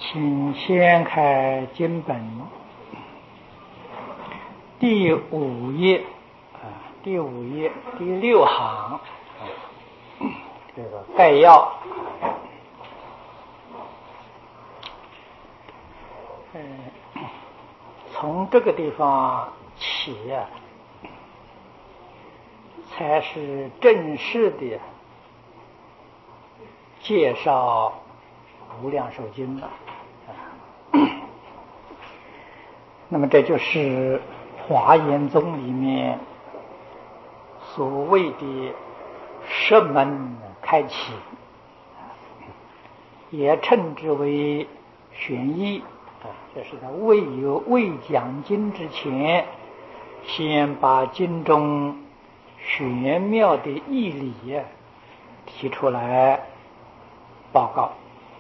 请掀开经本第5页第6行这个概要。从这个地方起才是正式的介绍无量寿经了。那么这就是华严宗里面所谓的十门开启，也称之为玄义。就是在未讲经之前，先把经中玄妙的义理提出来报告。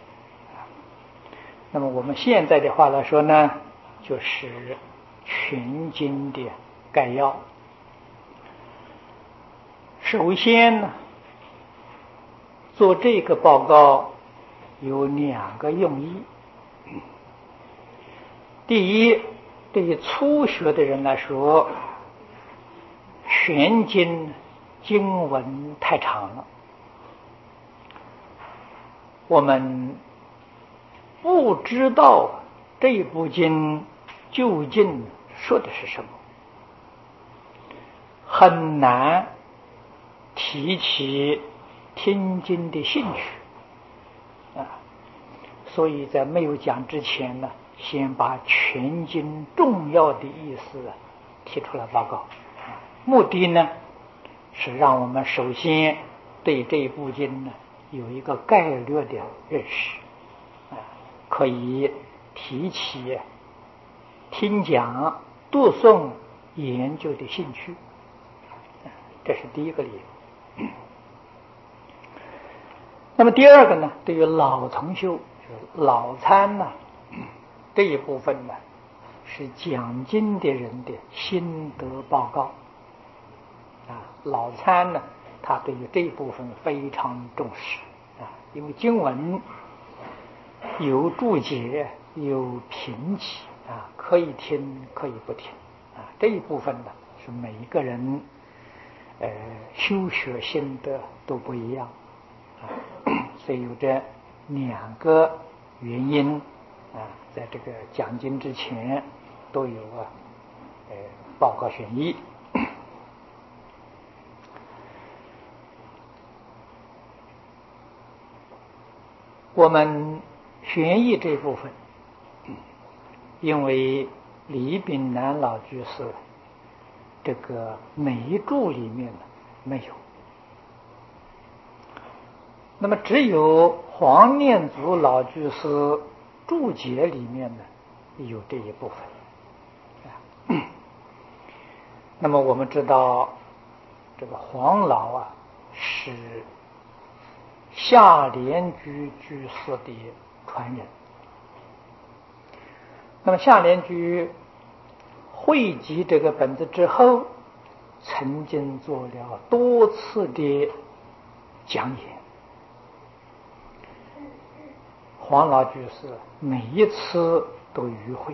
那么我们现在的话来说呢，就是全经的概要。首先呢，做这个报告有2个用意。第一，对于初学的人来说，全经经文太长了，我们不知道这部经究竟说的是什么，很难提起听经的兴趣所以在没有讲之前呢，先把全经重要的意思提出来报告。目的呢，是让我们首先对这部经呢有一个概略的认识，可以提起听讲、读诵、研究的兴趣。这是第一个理由。那么第二个呢，对于老同修、老参呢，这一部分呢，是讲经的人的心得报告老参呢，他对于这一部分非常重视因为经文有注解，有评起可以听，可以不听这一部分呢，是每一个人修学心得都不一样所以有这2个原因在这个讲经之前都有报告选义。我们玄义这部分，因为李炳南老居士这个眉注里面呢没有，那么只有黄念祖老居士注解里面呢有这一部分那么我们知道这个黄老是夏莲居居士的传人。那么夏莲居汇集这个本子之后，曾经做了多次的讲演，黄老居士每一次都与会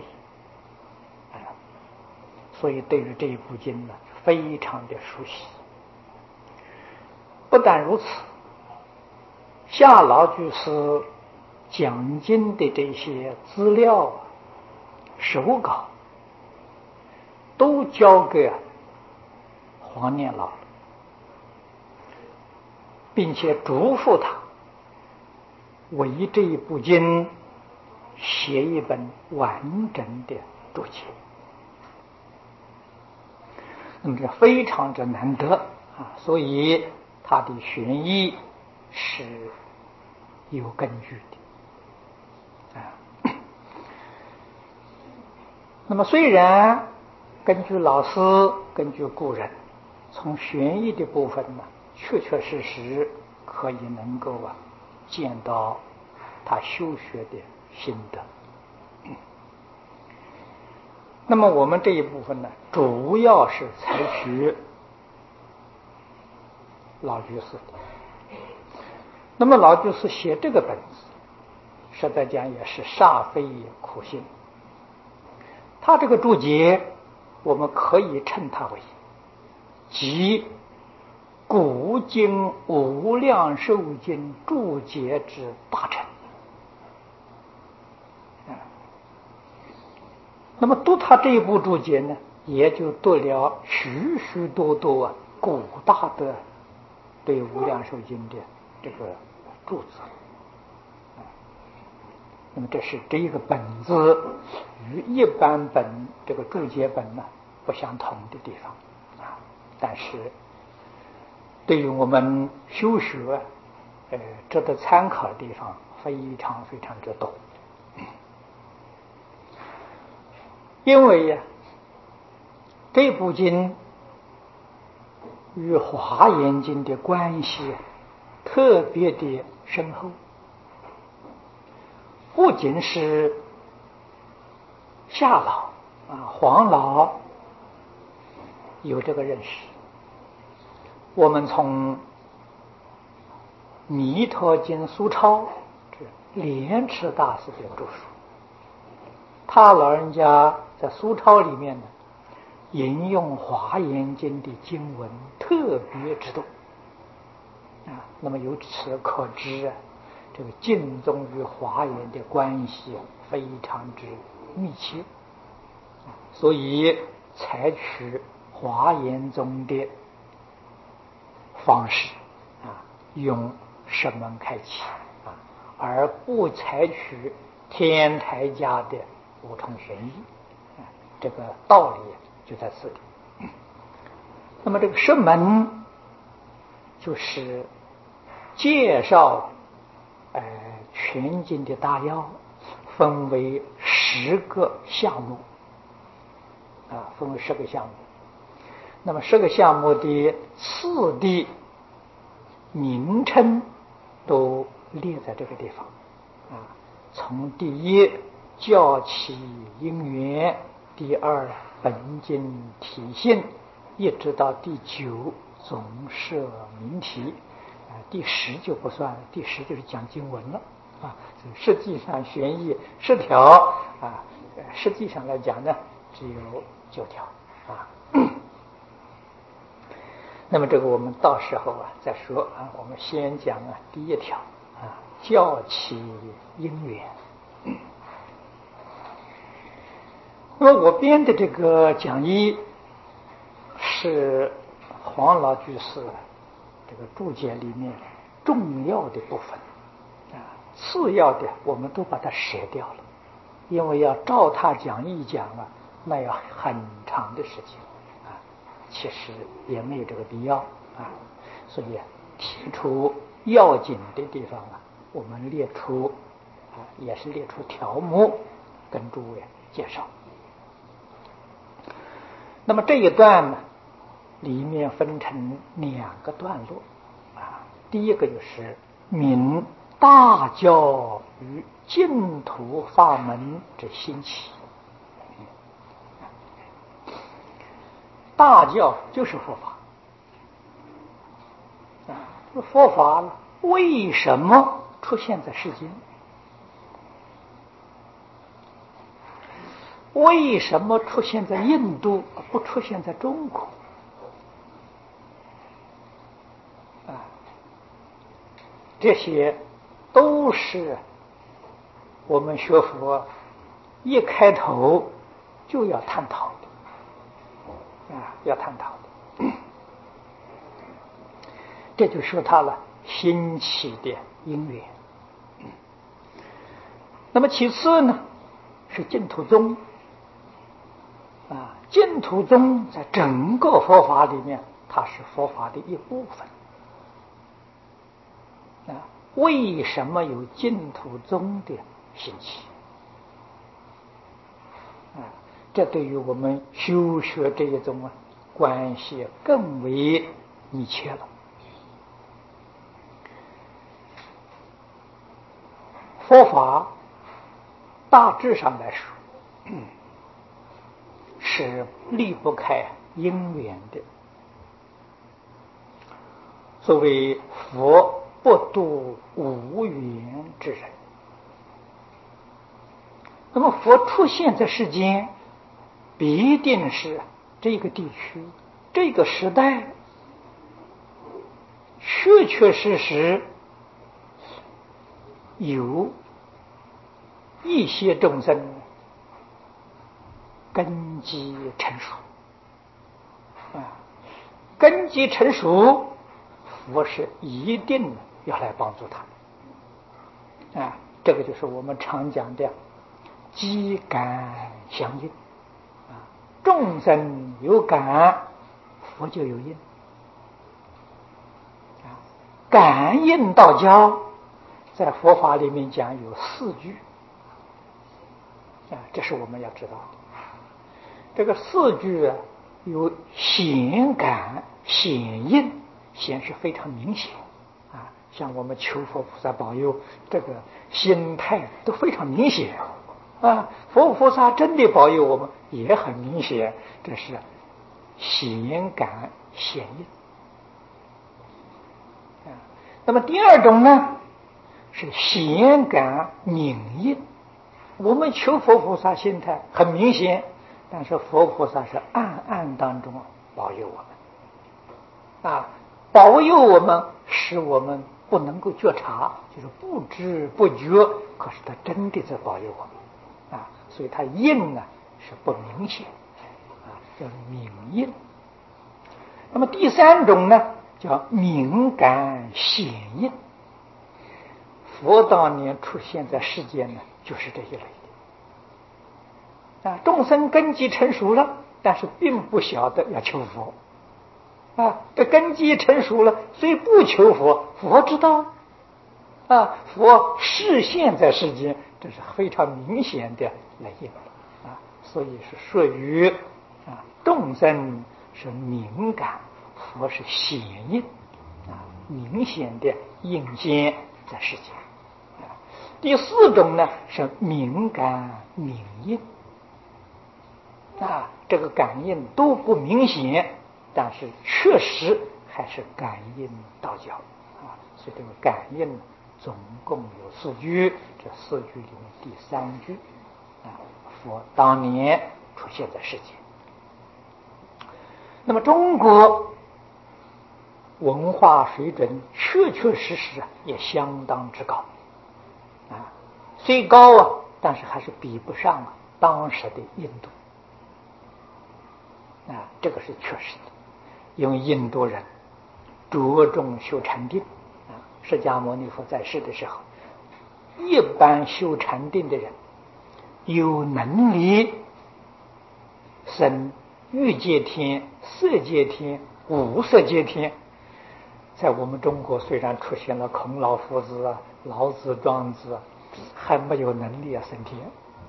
所以对于这一部经呢非常的熟悉。不但如此，夏老居士讲经的这些资料手稿都交给黄念老了，并且嘱咐他为这一部经写一本完整的注解。那么这非常之难得所以他的玄义是有根据的那么虽然根据老师、根据故人，从玄义的部分呢，确确实实可以能够见到他修学的心得。那么我们这一部分呢，主要是采取老居士的。那么老居士写这个本子， 实在讲也是煞费苦心。他这个注解，我们可以称它为即古今无量寿经注解之大成。那么读他这一部注解呢，也就读了许许多多古大的对无量寿经的这个注子。那么这是这一个本子与一般本这个注解本呢不相同的地方啊，但是对于我们修学值得参考的地方非常非常之多。因为呀，这部经与华严经的关系特别的深厚，不仅是夏老黄老有这个认识，我们从弥陀经苏超这莲池大师的著述，他老人家在苏超里面呢引用华严经的经文特别之多那么由此可知这个净宗与华严的关系非常之密切，所以采取华严宗的方式用释门开启而不采取天台家的五重玄义这个道理就在此地。那么这个释门就是介绍全经的大要，分为10个项目分为10个项目。那么10个项目的次第名称都列在这个地方从第1教起因缘，第2本经体性，一直到第9总摄名题第10就不算了，第10就是讲经文了实际上玄义10条实际上来讲呢只有9条那么这个我们到时候再说我们先讲第1条教起因缘。那么我编的这个讲义是黄老居士这个注解里面重要的部分次要的我们都把它舍掉了，因为要照他讲义讲那要很长的时间其实也没有这个必要所以提出要紧的地方我们列出也是列出条目跟诸位介绍。那么这一段呢里面分成2个段落第一个就是明大教与净土法门之兴起。大教就是佛法佛法为什么出现在世间？为什么出现在印度不出现在中国这些都是我们学佛一开头就要探讨的要探讨的这就说它了兴起的因缘。那么其次呢是净土宗净土宗在整个佛法里面它是佛法的一部分为什么有净土宗的兴起这对于我们修学这一种关系更为密切了。佛法大致上来说是离不开因缘的，所谓佛不度无缘之人那么佛出现在世间，必定是这个地区、这个时代，确确实实有一些众生根基成熟根基成熟，佛是一定要来帮助他们这个就是我们常讲的机感相应众生有感，佛就有应感应道交，在佛法里面讲有4句这是我们要知道的。这个4句有显感、显应，显是非常明显像我们求佛菩萨保佑，这个心态都非常明显佛菩萨真的保佑我们也很明显，这是显感显应那么第二种呢是显感明应。我们求佛菩萨心态很明显，但是佛菩萨是暗暗当中保佑我们保佑我们，使我们不能够觉察，就是不知不觉，可是他真的在保佑我们所以他应是不明显叫明应。那么第三种呢叫明感显应。佛当年出现在世间呢，就是这一类的众生根基成熟了，但是并不晓得要求佛这根基成熟了，所以不求佛，佛知道佛示现在世间，这是非常明显的来应所以是属于众生是明感，佛是显应明显的应现在世间第4种呢是明感明应这个感应都不明显，但是确实还是感应道交所以这个感应总共有4句，这4句里面第3句佛当年出现在世间。那么中国文化水准确确实实也相当之高虽高但是还是比不上当时的印度这个是确实的。因为印度人着重修禅定释迦牟尼佛在世的时候，一般修禅定的人有能力生欲界天、色界天、无色界天。在我们中国虽然出现了孔老夫子老子、庄子，还没有能力升天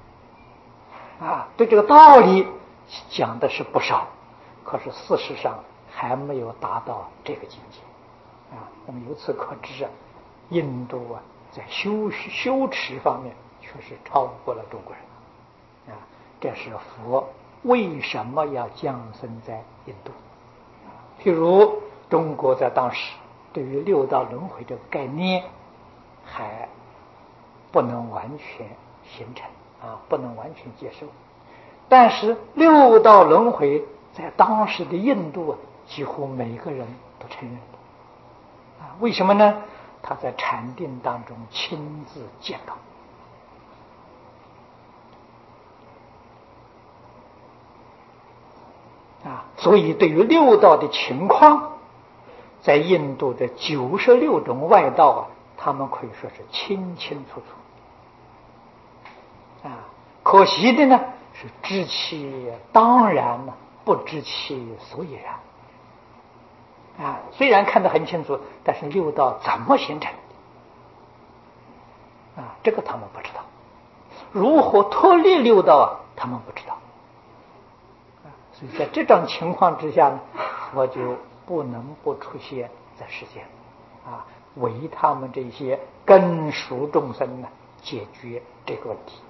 对这个道理讲的是不少，可是事实上还没有达到这个境界那么由此可知印度在修持方面确实超过了中国人这是佛为什么要降生在印度譬如中国在当时对于六道轮回这个概念还不能完全形成不能完全接受，但是六道轮回在当时的印度几乎每个人都承认为什么呢？他在禅定当中亲自见到所以对于六道的情况，在印度的96种外道他们可以说是清清楚楚可惜的呢是知其当然不知其所以然虽然看得很清楚，但是六道怎么形成这个他们不知道，如何脱离六道他们不知道所以在这种情况之下呢，佛就不能不出现在世间为他们这些根熟众生呢解决这个问题。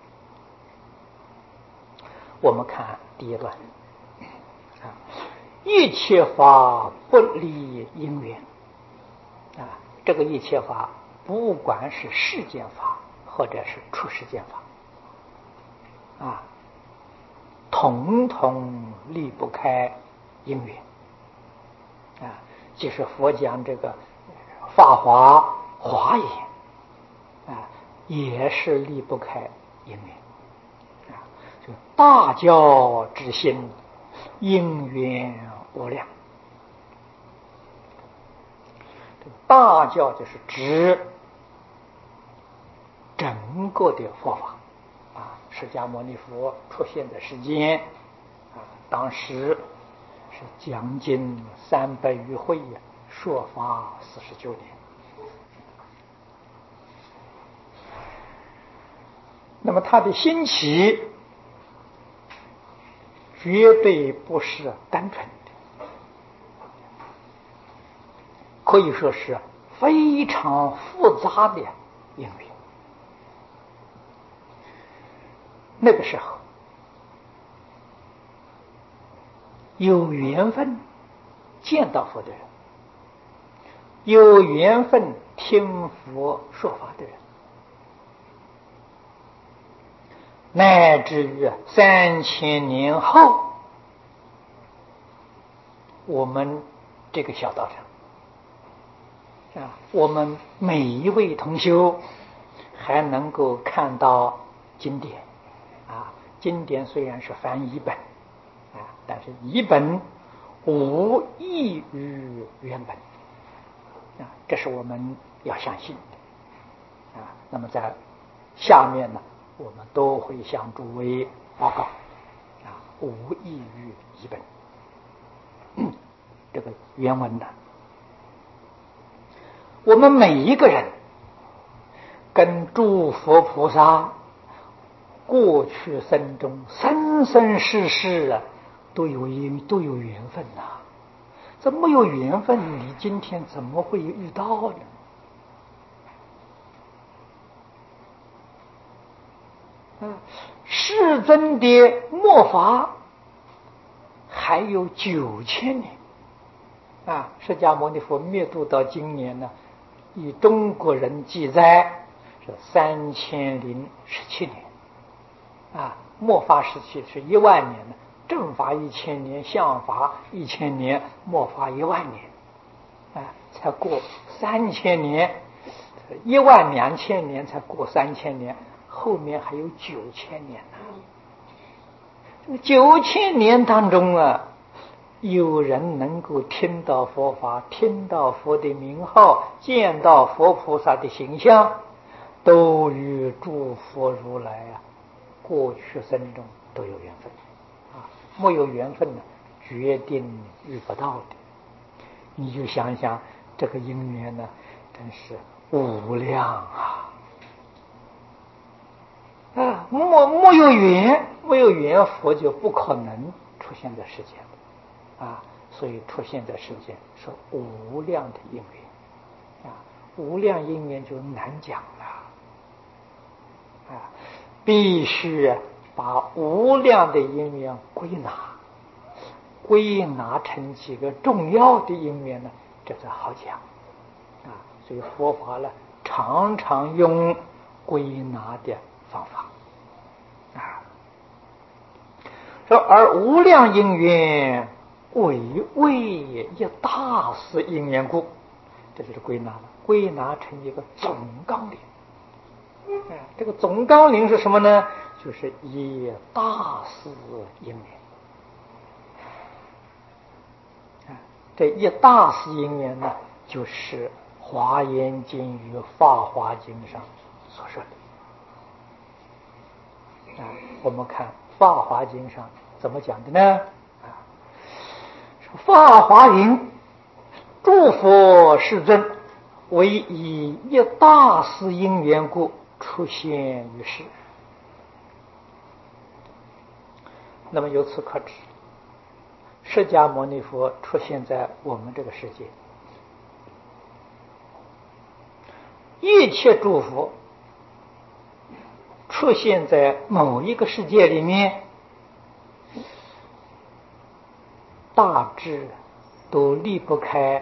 我们看第一段一切法不离因缘这个一切法不管是世间法或者是出世间法啊，统统离不开因缘啊。就是佛讲这个法华华严啊，也是离不开因缘啊。就大教之心，因缘无量。大教就是指整个的佛法啊，释迦牟尼佛出现的时间啊，当时是将近300余会呀，说法49年。那么他的兴起绝对不是单纯的，可以说是非常复杂的因缘。那个时候有缘分见到佛的人，有缘分听佛说法的人，乃至于3000年后，我们这个小道场啊，我们每一位同修还能够看到经典啊。经典虽然是翻译本啊，但是译本无异于原本啊，这是我们要相信的啊。那么在下面呢，我们都会向诸位报告啊，无异于译本。这个原文呢，我们每一个人跟诸佛菩萨过去生中生生世世啊，都有缘分呐。这没有缘分，你今天怎么会遇到呢？世尊的末法还有9000年啊！释迦牟尼佛灭度到今年呢，以中国人记载是3017年啊。末法时期是10000年呢，正法1000年，相法1000年，末法10000年啊，才过3000年，12000年才过3000年，后面还有9000年呢。这个9000年当中啊，有人能够听到佛法，听到佛的名号，见到佛菩萨的形象，都与诸佛如来啊过去生中都有缘分啊。没有缘分呢，决定遇不到的。你就想想这个因缘呢，真是无量啊！啊，没有缘，佛就不可能出现在世间啊。所以出现在世间是无量的因缘啊，无量因缘就难讲了啊，必须把无量的因缘归纳成几个重要的因缘呢，这才好讲啊。所以佛法呢，常常用归纳的方法啊。说而无量因缘为一大事因缘故，这就是归纳了，归纳成一个总纲领。这个总纲领是什么呢？就是一大事因缘。这一大事因缘呢，就是华严经与法华经上所说的啊。我们看法华经上怎么讲的呢？法华云：诸佛世尊为以一大事因缘故出现于世。那么由此可知，释迦牟尼佛出现在我们这个世界，一切诸佛出现在某一个世界里面，大致都离不开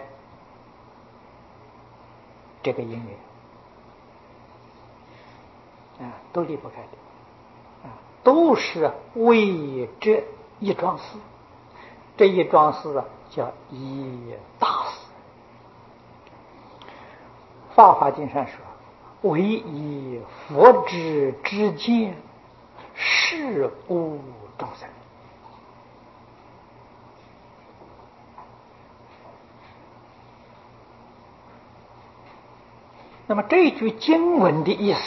这个因缘啊，都离不开的啊， 都是为这一桩事。这一桩事啊，叫一大事。法华经上说：“唯以佛之见，是悟众生。”那么这句经文的意思，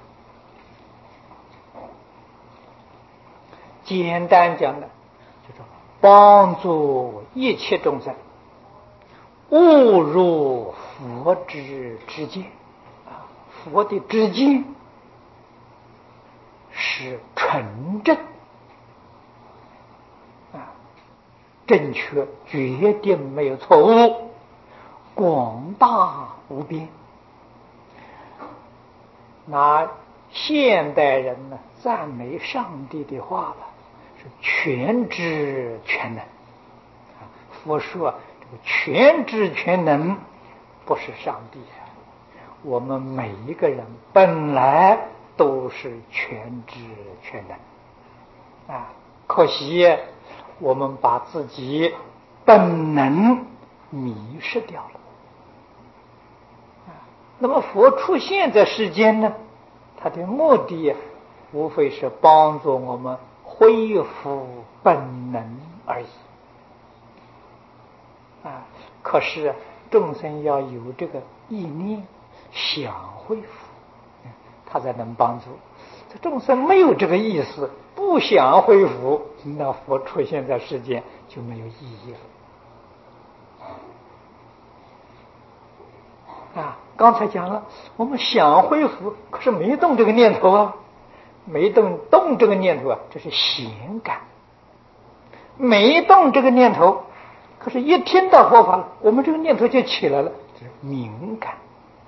简单讲呢，就是帮助一切众生悟入佛之见。佛的知见是纯正正确，决定没有错误，广大无边。拿现代人呢赞美上帝的话了，是全知全能。佛说这个全知全能不是上帝我们每一个人本来都是全知全能可惜我们把自己本能迷失掉了那么佛出现在世间呢，他的目的无非是帮助我们恢复本能而已可是众生要有这个意念想恢复他才能帮助。这众生没有这个意思，不想恢复，那佛出现在世间就没有意义了刚才讲了，我们想恢复，可是没动这个念头没动这个念头这是闲感。没动这个念头，可是一听到佛法了，我们这个念头就起来了，这是敏感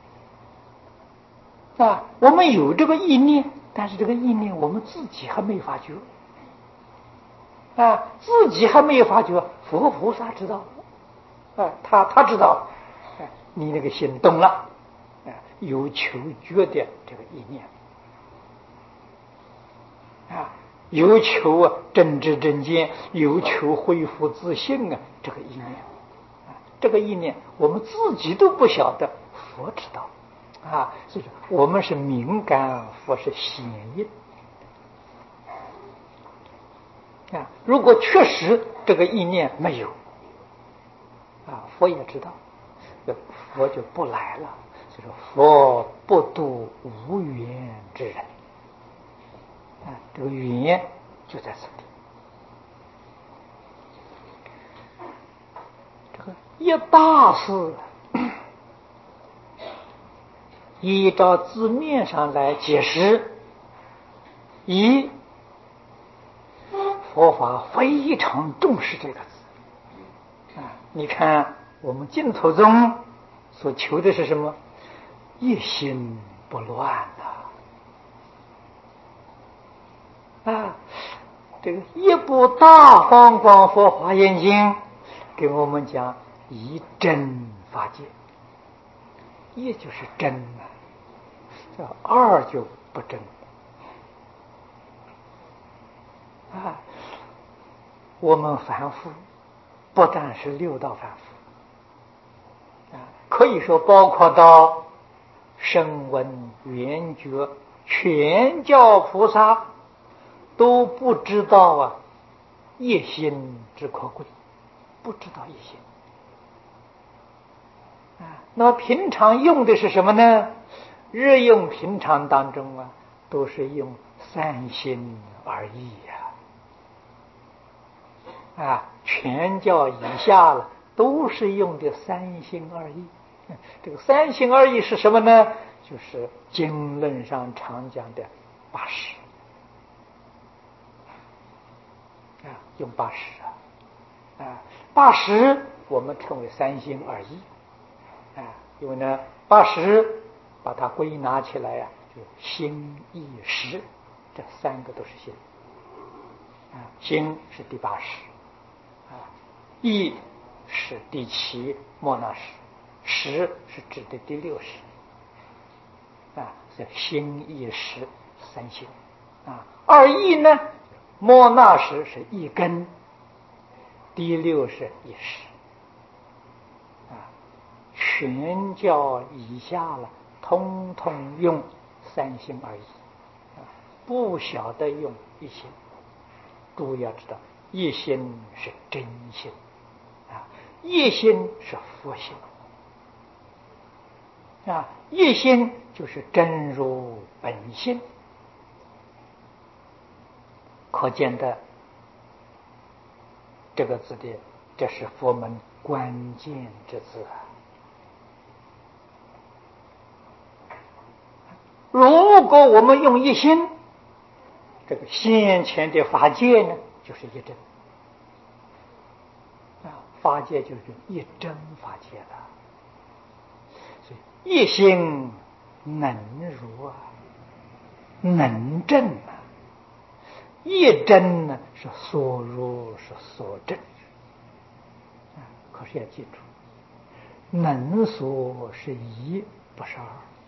我们有这个意念，但是这个意念我们自己还没发觉自己还没有发觉，佛菩萨知道他知道你那个心动了有求觉的这个意念有求正知正见，有求恢复自信这个意念这个意念我们自己都不晓得，佛知道所以说我们是敏感，佛是显应如果确实这个意念没有佛也知道，佛就不来了。所以说佛不度无缘之人这个缘就在这里。这个一大事依照字面上来解释，一佛法非常重视这个字你看我们净土宗所求的是什么？一心不乱这个一部大方广佛华严经给我们讲以真法界，一就是真这二就不真我们凡夫不但是六道凡夫可以说包括到声闻缘觉全教菩萨都不知道一心之可贵，不知道一心那么平常用的是什么呢？日用平常当中都是用三心而已全教以下了都是用的三心二意这个三心二意是什么呢？就是经论上常讲的八识用八识八识我们称为三心二意因为呢八识把它归纳起来就心意识，这三个都是心心是第八识意是第七莫那识，识是指的第六识所以心意识三心二义呢，莫那时是一根，第六是一时。全教以下了，通通用三心而已，不晓得用一心。诸位要知道，一心是真心，一心是佛心，一心就是真如本心。可见的这个字的，这是佛门关键之字啊。如果我们用一心，这个先前的法界呢，就是一真法界就是一真法界了。所以一心能如能正一真呢是所如是所正可是要记住，能所是一，不是二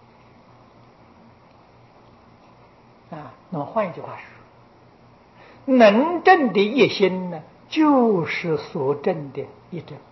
那么换一句话说，能证的一心呢，就是所证的一真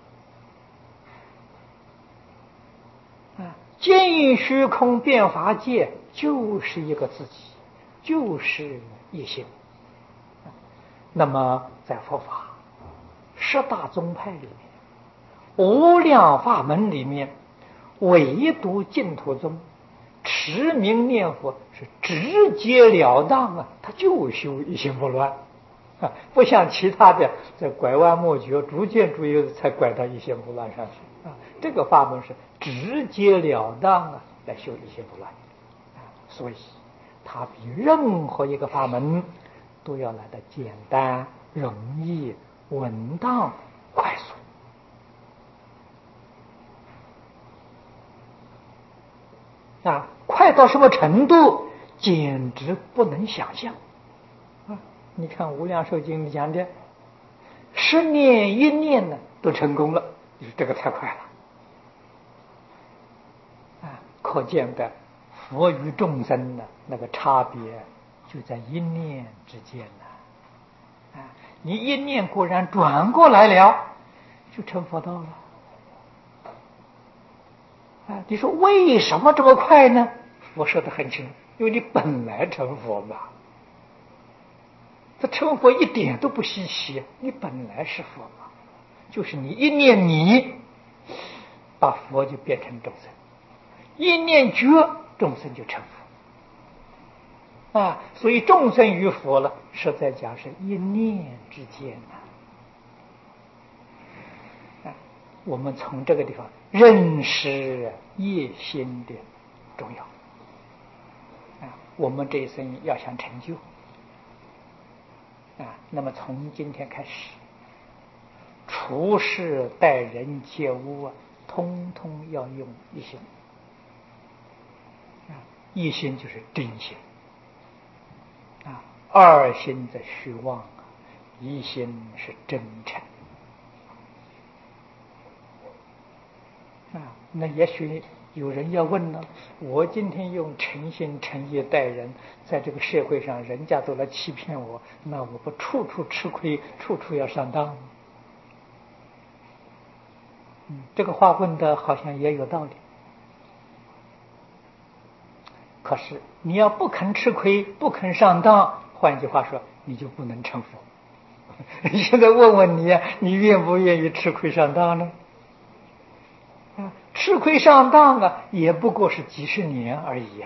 见虚空变法界就是一个自己，就是一心。那么在佛法十大宗派里面，无量法门里面，唯独净土宗持名念佛是直截了当他就修一心不乱不像其他的在拐弯抹角，逐渐才拐到一心不乱上去这个法门是直截了当来修一心不乱所以它比任何一个法门都要来得简单、容易、稳当、快速快到什么程度，简直不能想象你看《无量寿经》里讲的，10念一念呢都成功了，这个太快了可见的佛与众生的那个差别就在一念之间你一念果然转过来了，就成佛道了你说为什么这么快呢？我说得很清楚，因为你本来成佛嘛，这成佛一点都不稀奇，你本来是佛嘛，就是你一念你，把佛就变成众生，一念觉，众生就成佛所以众生与佛了，实在讲是一念之间我们从这个地方认识一心的重要我们这一生要想成就那么从今天开始，处事待人接物通通要用一心一心就是真心二心在虚妄一心是真诚那也许有人要问呢，我今天用诚心诚意待人，在这个社会上人家都来欺骗我，那我不处处吃亏，处处要上当这个话问的好像也有道理。可是你要不肯吃亏，不肯上当，换句话说，你就不能成佛。现在问问你你愿不愿意吃亏上当呢？吃亏上当也不过是几十年而已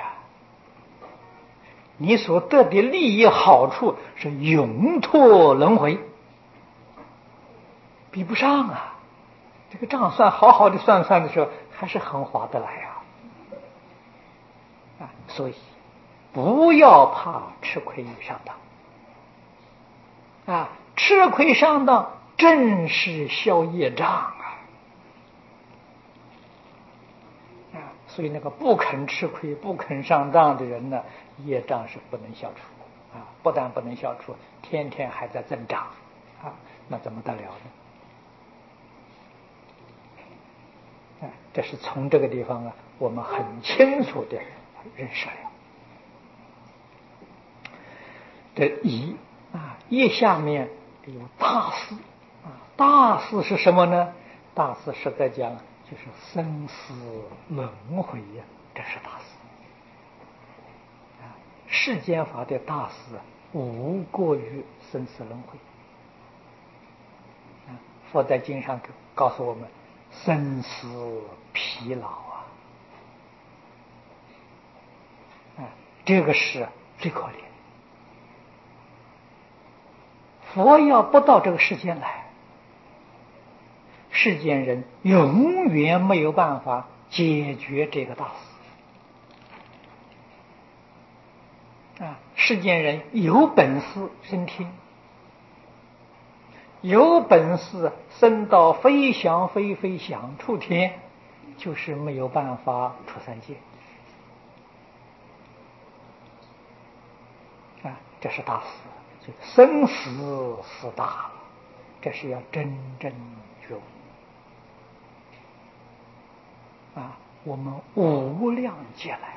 你所得的利益好处是永脱轮回，比不上这个账算好好的算的时候，还是很划得来所以不要怕吃亏上当吃亏上当正是消业障所以那个不肯吃亏不肯上当的人呢，业障是不能消除不但不能消除，天天还在增长那怎么得了呢？这是从这个地方我们很清楚的认识了。 这一啊，一下面有大事啊，大事是什么呢？大事实在讲就是生死轮回呀，这是大事啊。世间法的大事无过于生死轮回啊。佛在经上告诉我们，生死疲劳啊，这个是最可怜。佛要不到这个世间来，世间人永远没有办法解决这个大事啊！世间人有本事升天，有本事升到飞翔出天，就是没有办法出三界啊！这是大事，就生死是大了，这是要真正觉悟啊！我们无量劫来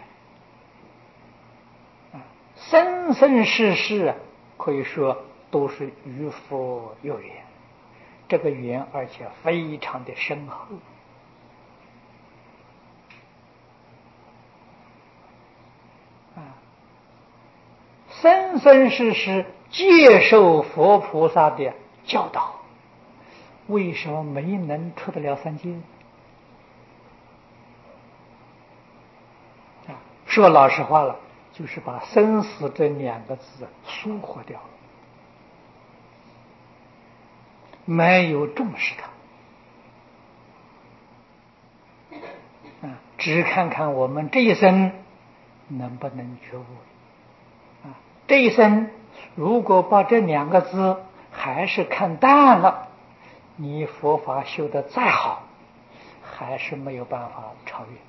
啊，生生世世可以说都是与佛有缘，这个缘而且非常的深厚啊，生生世世接受佛菩萨的教导，为什么没能出得了三界？啊，说老实话了，就是把生死这两个字疏忽掉了，没有重视它啊，只看看我们这一生能不能觉悟啊。这一生如果把这两个字还是看淡了，你佛法修得再好，还是没有办法超越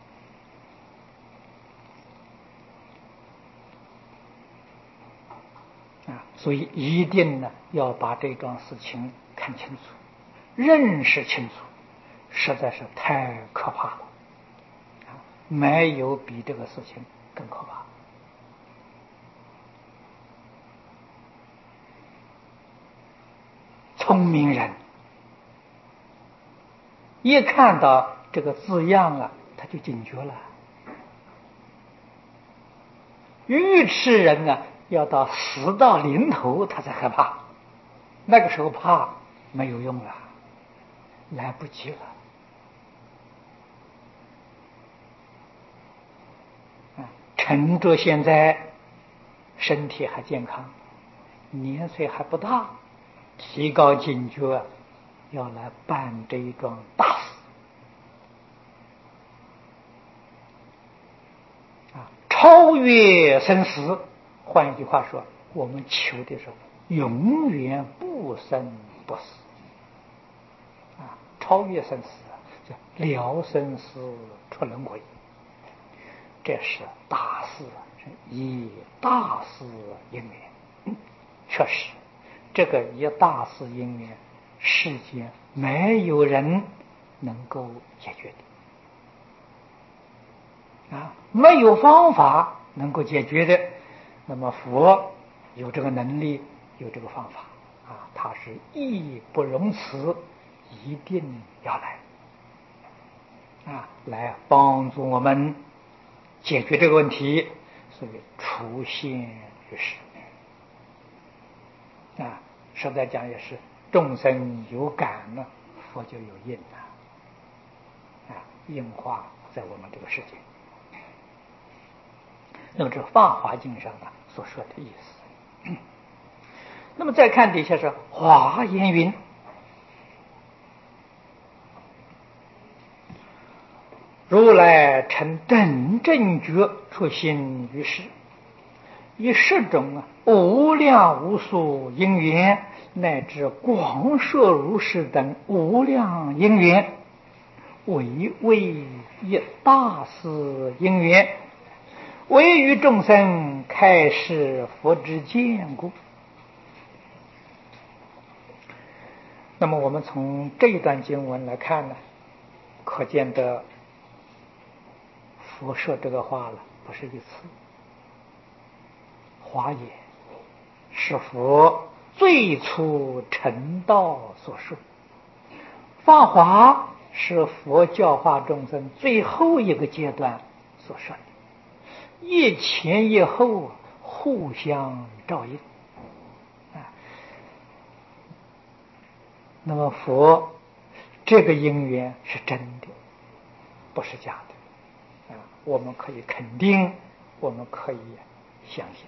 啊。所以一定呢要把这桩事情看清楚，认识清楚，实在是太可怕了啊！没有比这个事情更可怕。聪明人一看到这个字样了，他就警觉了。愚痴人呢，要到死到临头他才害怕，那个时候怕没有用了，来不及了啊！趁着现在身体还健康，年岁还不大，提高警觉，要来办这一桩大事啊！超越生死，换一句话说，我们求的是永远不生不死啊！超越生死，叫了生死出轮回，这是大事，是以大事因缘。确实，这个以大事因缘，世间没有人能够解决的啊，没有方法能够解决的。那么佛有这个能力，有这个方法啊，他是义不容辞，一定要来啊，来帮助我们解决这个问题，所以出现于世啊。实在讲也是众生有感呢，佛就有应啊，应化在我们这个世界。那么这《法华经》上啊所说的意思。那么再看底下是华严云：如来成等正觉出现于世，以10种无量无数因缘，乃至广摄如是等无量因缘，为一大事因缘，为于众生开示佛之见故。那么我们从这一段经文来看呢，可见得佛说这个话了不是一次，华严是佛最初成道所说，法华是佛教化众生最后一个阶段所说的，一前一后互相照应啊。那么佛这个因缘是真的，不是假的啊，我们可以肯定，我们可以相信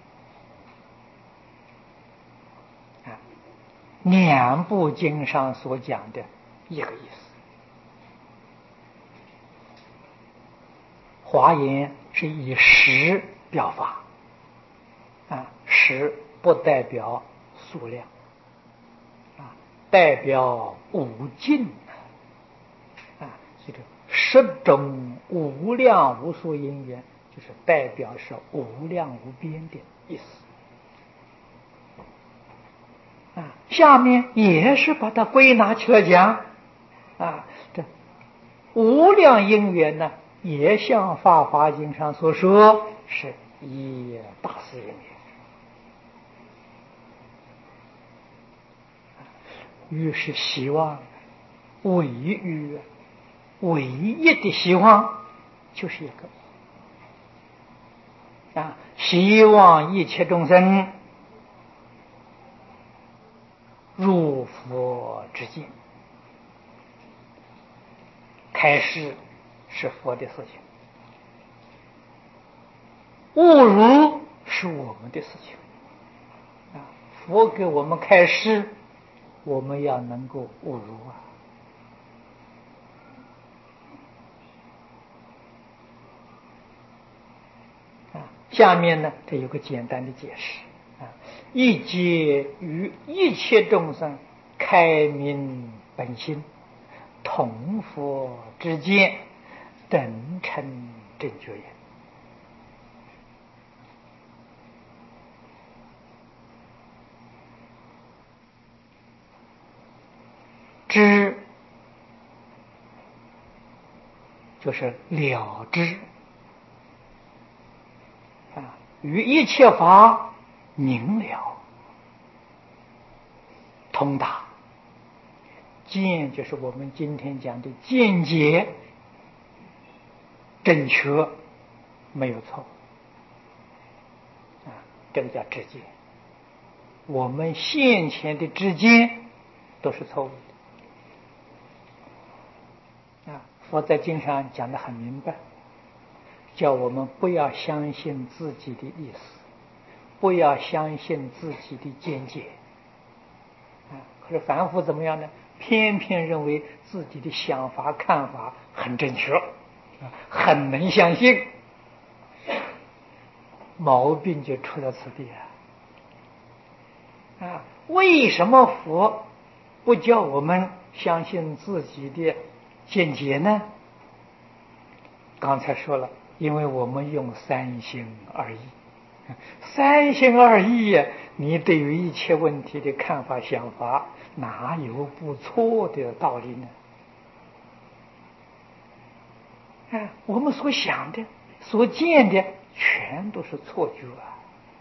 啊。两部经上所讲的一个意思。华严是以实表法啊，实不代表数量啊，代表无尽啊，这个10种无量无数因缘，就是代表是无量无边的意思啊。下面也是把它归纳起来讲啊，这无量因缘呢，也像《法华经》上所说，是一大事因缘。于是希望唯一的希望就是一个啊，希望一切众生入佛之境。开示是佛的事情，误入是我们的事情啊。佛给我们开示，我们要能够误入啊。下面呢，这有个简单的解释啊：一皆于一切众生开明本心，同佛之见，等称正觉也。知就是了知啊，于一切法明了通达。见就是我们今天讲的见解正确，没有错啊，这个叫知见。我们现前的知见都是错误的啊。佛在经上讲得很明白，叫我们不要相信自己的意思，不要相信自己的见解啊。可是凡夫怎么样呢？偏偏认为自己的想法看法很正确，很能相信，毛病就出了此地啊！为什么佛不叫我们相信自己的见解呢？刚才说了，因为我们用三心二意，三心二意呀，你对于一切问题的看法想法，哪有不错的道理呢？我们所想的、所见的，全都是错觉啊，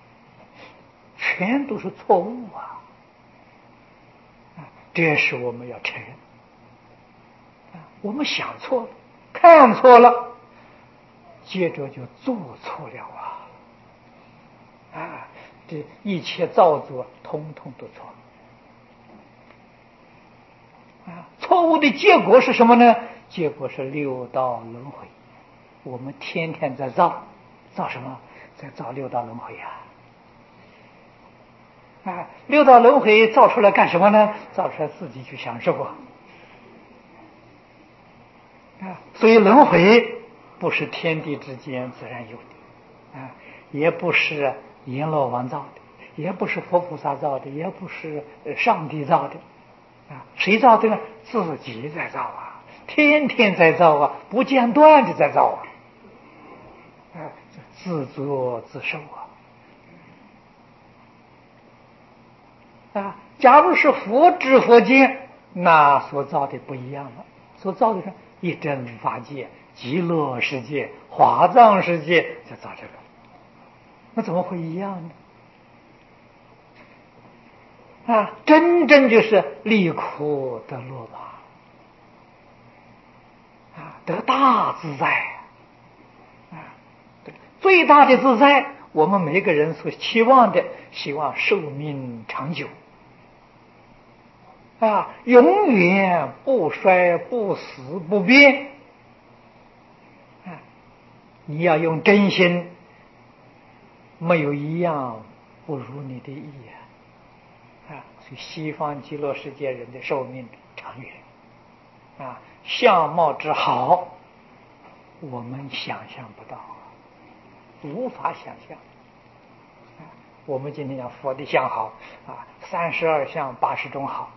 全都是错误啊！这是我们要承认我们想错了，看错了，接着就做错了这一切造作通通都错错误的结果是什么呢？结果是六道轮回。我们天天在造什么？在造六道轮回六道轮回造出来干什么呢？造出来自己去享受所以轮回不是天地之间自然有的也不是阎罗王造的，也不是佛菩萨造的，也不是上帝造的谁造的呢？自己在造天天在造不间断的在造自作自受假如是佛知佛见，那所造的不一样了，所造的是一真法界、极乐世界、华藏世界，在造这个，那怎么会一样呢？ 真正就是离苦得乐吧，得大自在最大的自在，我们每个人所期望的，希望寿命长久永远不衰不死不变你要用真心，没有一样不如你的意所以西方极乐世界人的寿命长远相貌之好，我们想象不到无法想象我们今天讲佛的相好32相80种好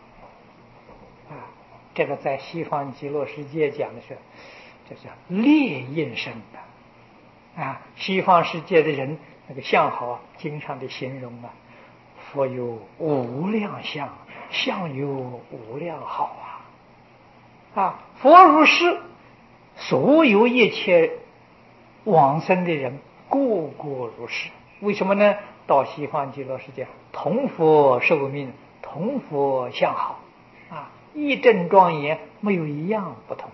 这个在西方极乐世界讲的是，这叫烈焰生的西方世界的人那个相好经常的形容佛有无量相，相有无量好佛如是，所有一切往生的人个个如是。为什么呢？到西方极乐世界，同佛寿命，同佛相好义正庄严，没有一样不同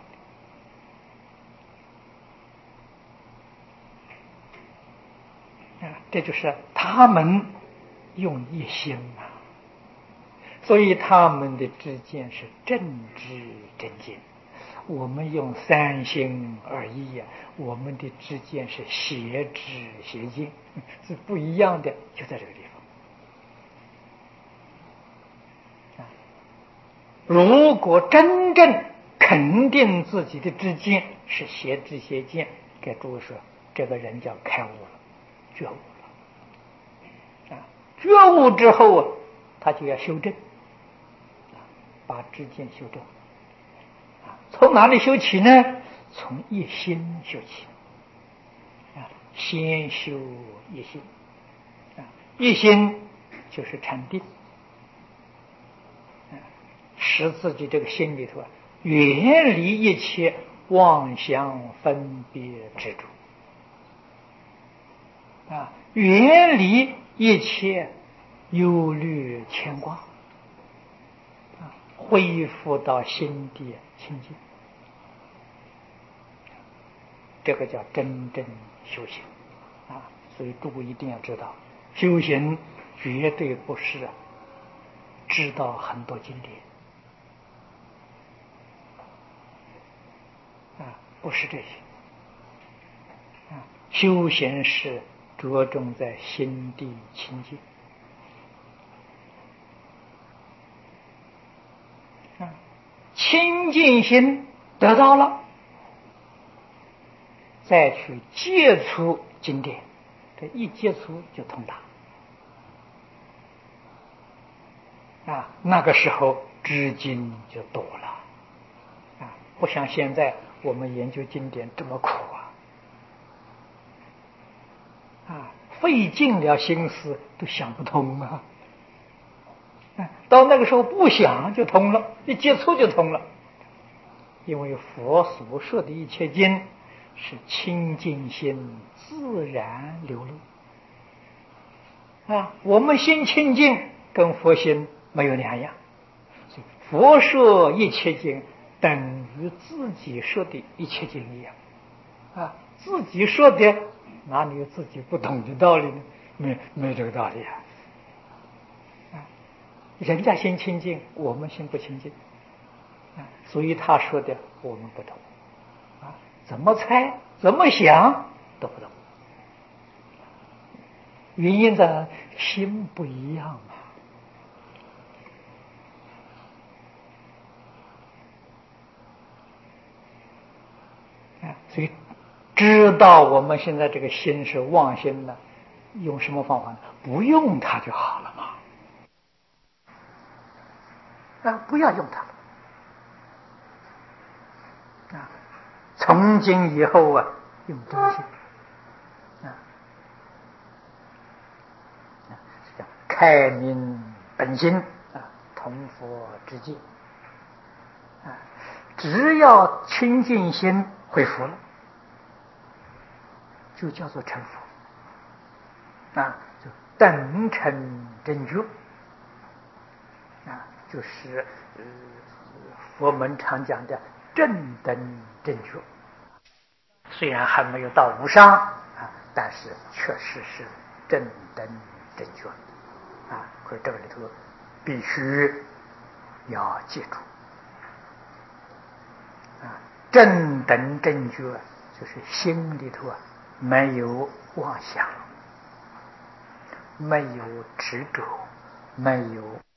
这就是他们用一心所以他们的知见是正知正见，我们用三心二意我们的知见是邪知邪见，是不一样的，就在这个地方如果真正肯定自己的知见是邪知邪见，给诸位说，这个人叫开悟了，觉悟了觉悟之后他就要修正把知见修正从哪里修起呢？从一心修起先修一心一心就是禅定使自己这个心里头远离一切妄想分别执着远离一切忧虑牵挂恢复到心地清净，这个叫真正修行所以诸位一定要知道，修行绝对不是知道很多经典不是这些修行是着重在心地清净清净心得到了，再去接触经典，这一接触就通达那个时候知经就多了不像现在我们研究经典这么苦费尽了心思都想不通到那个时候不想就通了，一接触就通了，因为佛所说的一切经是清净心自然流露我们心清净跟佛心没有两样，所以佛说一切经等于自己说的一切经一样自己说的哪里有自己不懂的道理呢？没这个道理人家心清净，我们心不清净所以他说的我们不懂怎么猜怎么想都不懂，原因在心不一样所以知道我们现在这个心是妄心的，用什么方法呢？不用它就好了嘛不要用它了从今以后用真心开明本心同佛之见只要清净心恢复了，就叫做成佛就等成真觉就是佛门常讲的正等正觉。虽然还没有到无上啊，但是确实是正等正觉啊。可是这个里头必须要记住啊，正等正觉就是心里头没有妄想，没有执着，没有